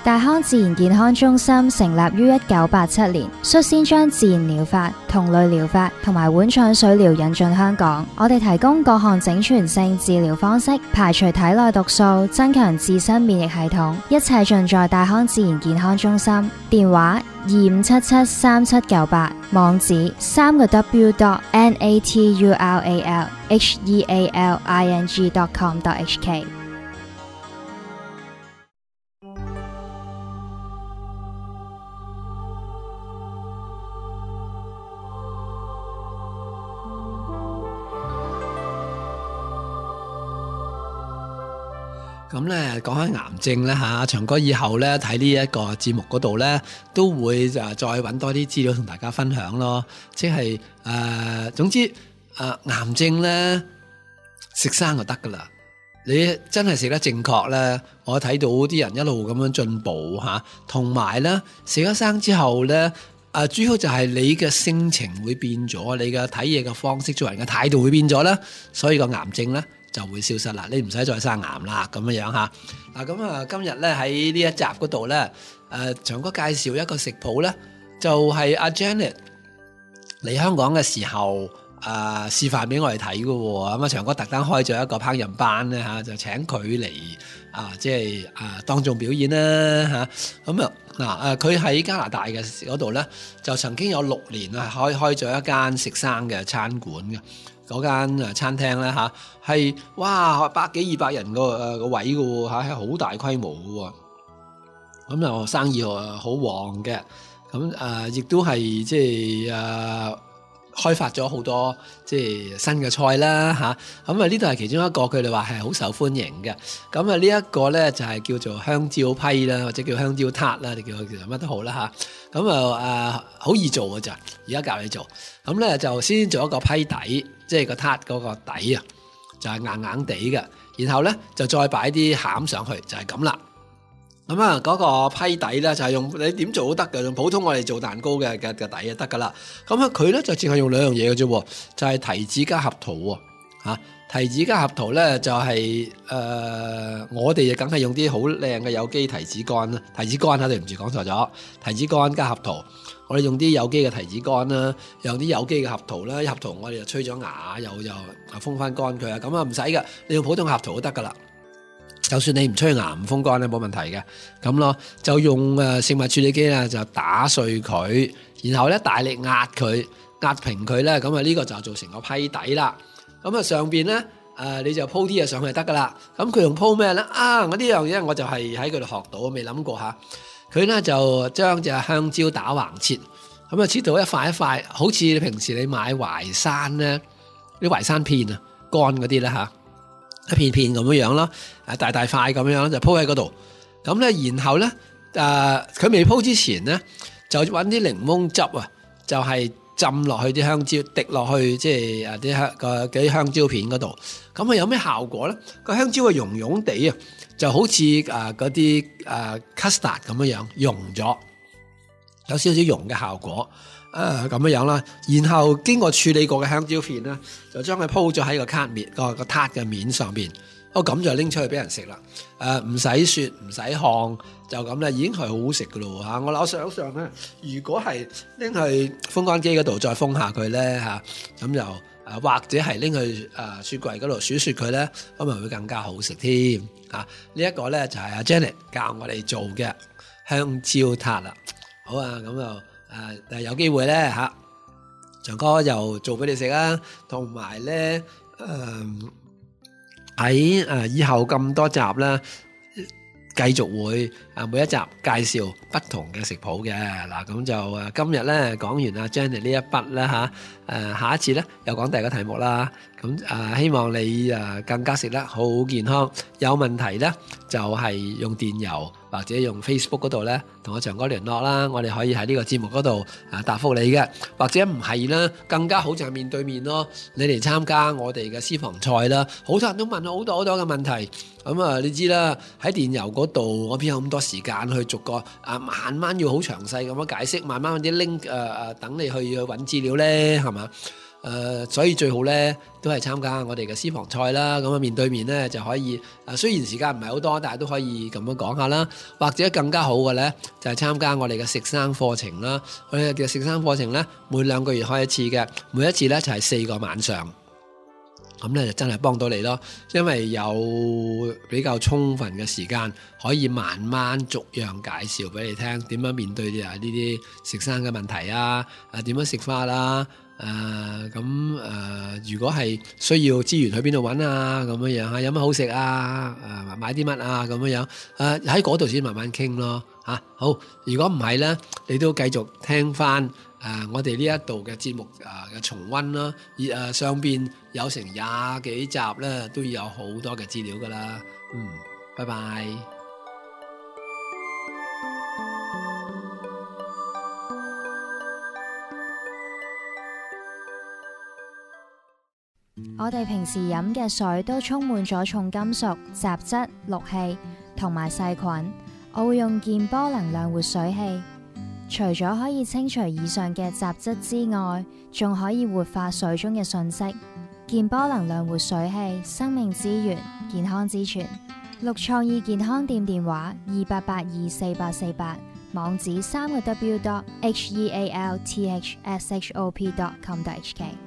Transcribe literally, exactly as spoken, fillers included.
大康自然健康中心成立於一九八七年，率先將自然療法、同類療法同埋碗腸水療引進香港。我哋提供各項整全性治療方式，排除體內毒素，增強自身免疫系統，一切盡在大康自然健康中心。電話二五七七三七九八，網址三個 w dot n a t u r a l h e a l i n g dot com dot h k。 咁咧講開癌症咧嚇，長哥以後咧睇呢一個節目嗰度咧，都會就再揾多啲資料同大家分享咯。即係誒、呃，總之誒、呃、癌症咧食生就得噶啦。你真係食得正確咧，我睇到啲人一路咁樣進步嚇，同埋咧食咗生之後咧，啊主要就係你嘅性情會變咗，你嘅睇嘢嘅方式、做人嘅態度會變咗啦，所以個癌症咧就會消失啦，你唔使再生癌啦咁樣樣嚇。嗱咁啊，今日咧喺呢一集嗰度咧，誒長哥介紹一個食譜咧，就係、是、阿 Janet 嚟香港嘅時候，啊、呃、示範俾我哋睇嘅喎。咁啊，長哥特登開咗一個烹飪班咧嚇，就請佢嚟啊，即係啊當眾表演啦嚇。咁啊嗱誒，佢喺加拿大嘅嗰度咧，就曾經有六年啊開開咗一間食生嘅餐館嘅。嗰間誒餐廳咧嚇，係哇百幾二百人個誒個位嘅喎嚇，係好大規模嘅喎。咁就生意誒好旺嘅，咁誒亦都係即係誒開發咗好多即係新嘅菜啦嚇。咁啊呢度係其中一個，佢哋話係好受歡迎嘅。咁啊呢一個咧就係叫做香蕉批啦，或者叫香蕉撻啦，你叫佢叫乜都好啦嚇。咁啊誒好易做嘅咋，而家教你做。咁咧就先做一個批底。即係個撻嗰個底啊，就係硬硬地嘅，然後咧就再擺啲餡上去，就係咁啦。咁啊，嗰個批底咧就係用你點做都得嘅，用普通我哋做蛋糕嘅嘅嘅底就得噶啦。咁啊，佢咧就淨係用兩樣嘢嘅啫，就係提子加合桃喎。嚇，提子加合桃咧就係誒，我哋就梗係用啲好靚嘅有機提子乾啦，提子乾啊，對唔住講錯咗，提子乾加合桃。我哋用啲有機嘅提子乾啦，用啲有機嘅合桃啦，合桃我哋就吹咗芽，又又風翻乾佢啊，咁啊唔使㗎，你用普通合桃都得噶啦。就算你唔吹芽唔風乾咧，冇問題嘅。咁咯，就用誒食物處理機啊，就打碎佢，然後咧大力壓佢，壓平佢咧，咁啊呢個就做成個批底啦。咁啊上邊咧誒你就鋪啲嘢上去就得噶啦。咁佢用鋪咩咧？啊，我呢樣嘢我就係喺佢度學到，未諗過嚇。佢咧就將隻香蕉打橫切，咁啊切到一塊一塊，好似你平時你買淮山咧，啲淮山片啊，乾嗰啲咧嚇，一片片咁樣樣咯，誒大大塊咁樣就鋪喺嗰度。咁咧然後咧誒佢未鋪之前咧，就揾啲檸檬汁啊，就係浸落去啲香蕉，滴落去即係誒啲香個啲香蕉片嗰度。咁啊有咩效果咧？個香蕉啊溶溶地啊！就好似誒嗰啲誒 custard 咁樣樣溶咗，有少少溶嘅效果，誒咁樣樣啦。然後經過處理過嘅香蕉片咧，就將佢鋪咗喺個卡面個個撻嘅面上邊。哦，咁就拎出去俾人食啦。誒唔使雪唔使烘，就咁咧已經係好好食噶咯嚇。我諗想象咧，如果係拎去風乾機嗰度再風下佢咧嚇，咁就〜啊，或者係拎去啊雪櫃嗰度雪雪佢咧，咁啊會更加好食添啊！呢一個咧就係阿 Janet 教我哋做嘅香蕉撻啦。好啊，咁就誒有機會咧嚇，長哥又做俾你食啦。同埋咧誒喺誒以後咁多集啦，繼續會啊每一集介紹不同嘅食譜嘅嗱，咁就誒今日咧講完阿 Janet 呢一筆啦嚇。誒下一次咧又講第二個題目啦，咁誒希望你誒更加食得好健康，有問題咧就係用電郵或者用 Facebook 嗰度咧同我長哥聯絡啦，我哋可以喺呢個節目嗰度啊答覆你嘅，或者唔係啦，更加好就係面對面咯，你嚟參加我哋嘅私房菜啦，好多人都問好多好多嘅問題，咁啊你知啦，喺電郵嗰度我邊有咁多時間去逐個啊慢慢要好詳細咁樣解釋，慢慢啲 link 誒誒等你去去揾資料咧，係嘛？ 呃，所以最好咧都係參加我哋嘅私房菜啦。咁啊面對面咧就可以，誒雖然時間唔係好多，但係都可以咁樣講下啦。或者更加好嘅咧就係、是、參加我哋嘅食生課程啦。我哋嘅食生課程咧每兩個月開一次嘅，每一次咧就係、是、四個晚上。咁咧就真係幫到你咯，因為有比較充分嘅時間，可以慢慢逐樣介紹俾你聽，點樣面對啊呢啲食生嘅問題啊，啊點樣食法啦，誒咁誒，如果係需要資源去邊度揾啊，咁樣樣啊，有乜好食啊，誒買啲乜啊，咁樣樣，誒喺嗰度先慢慢傾咯，嚇、啊、好。如果唔係咧，你都繼續聽翻。誒、呃，我哋呢一度嘅節目啊嘅、呃、重溫啦，而誒、呃、上邊有成廿幾集咧，都有好多嘅資料噶啦。嗯，拜拜。 我哋平時飲嘅水都充滿咗重金屬、雜質、氯氣同埋細菌。我會用健波能量活水器。除咗可以清除以上嘅雜質之外，仲可以活化水中嘅信息。健波能量活水器，生命之源，健康之泉。綠創意健康店電話二八八二四八四八，網址三個 w dot h e a l t h s h o p dot com dot h k。